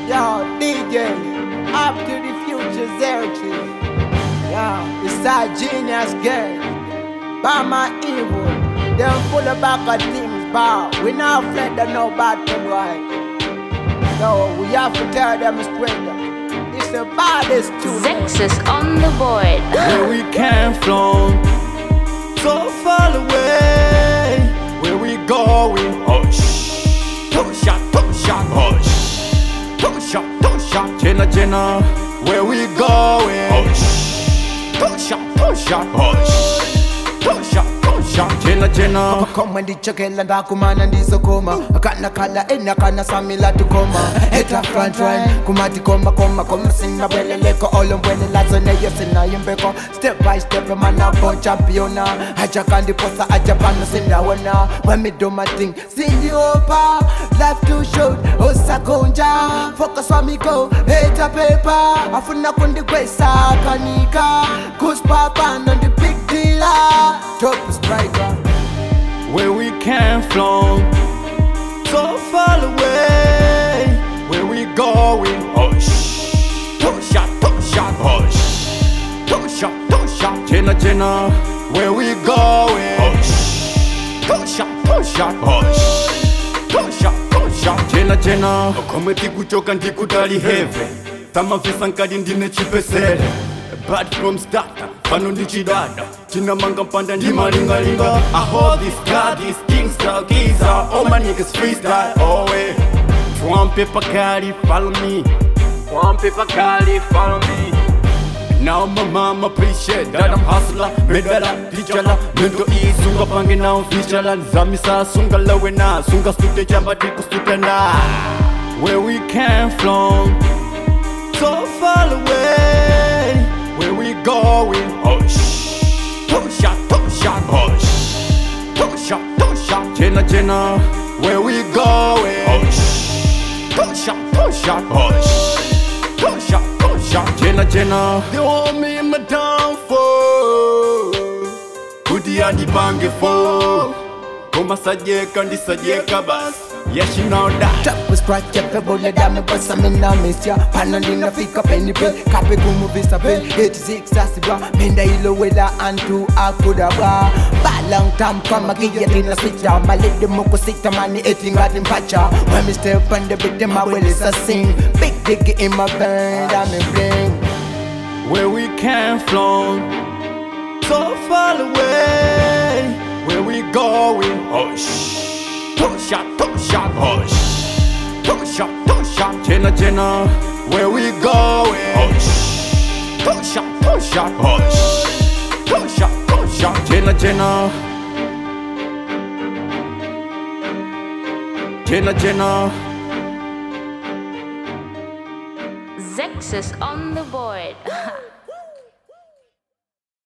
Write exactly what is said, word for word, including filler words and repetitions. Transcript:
Yo, D J, up to the future Zerty. Yo, it's a genius game. By my evil, them full of back of things, but we not fled the no bad boy. So we have to tell them straight. It's the baddest too. Zexus on the board. Where we came from, so far away. Where we going? Hush. Two shot, two shot, hush. Two shot, two shot. Jenna, Jenna. Where we going? Hush. Two shot, two shot, hush. Two shot, two shot. Jenna, Jenna. Kama ndichokela ndakumana ndizokoma akana kala ena kana samila tukoma heta front line kumati koma koma koma sinna beleleko olombwele lazo neyo sina yimbeko step by step man up on championa aja kandi posa aja pano sinna wana when me do my thing sing you over life too short osakonja focus on me go heta paper afuna kundi kwesa kanika cause papa on the big dealer top striker. Where we came from, so far away. Where we going? Hush. Two shot, two shot, hush. Two shot, two shot. Jenna, Jenna. Where we going? Hush. Two shot, two shot, hush. Two shot, two shot. Jenna, Jenna. Kome tikuchoka ndikudali heavy. Tama visa nkadi ndine chipesele. Bad from starter, pano ndichidada. China manga panda ndi malingalinga. I hold this god, this Kingstar geezer. All my niggas freestyle, oh way. One paper carry, follow me. One paper carry, follow me. Now my mama appreciate that I'm hustler. Medala, dijala, mendo e sunga pange now fishala. Zamisa sunga lawe na, sunga stute jamba diku stute na. Where we came from, so far away. Where we going? Hush. Two shot, two shot, hush. Two shot, two shot. Jenna, Jenna. Where we going? Hush. Two shot, two shot, hush. Two shot, two shot. Jenna, Jenna. They want me in my downfall. Kudi andi bange fo. Koma sajeka ndi sajeka bas. Yeah, she know that. Trap was crack, kept a bullet down the bus, I'm in a miss ya. Pan in the fika penny bill, copy kumu vista bill, eighty-six Sassiba, Minda Ilo Willa and two Akudaba. Bad long time come a guillotine a switch out, my lady moko sick to money eating at him patcha. When me step on the bit, my will is a sing. Big dick in my band, I'm in bling. Where we came from, so far away. Where we going? Hush. Two shot, two shot, hush. Two shot, two shot. Jenna, Jenna. Where we going? Hush. Two shot, two shot, hush. Two shot, two shot. Jenna, Jenna. Jenna, Jenna. Zexus on the board.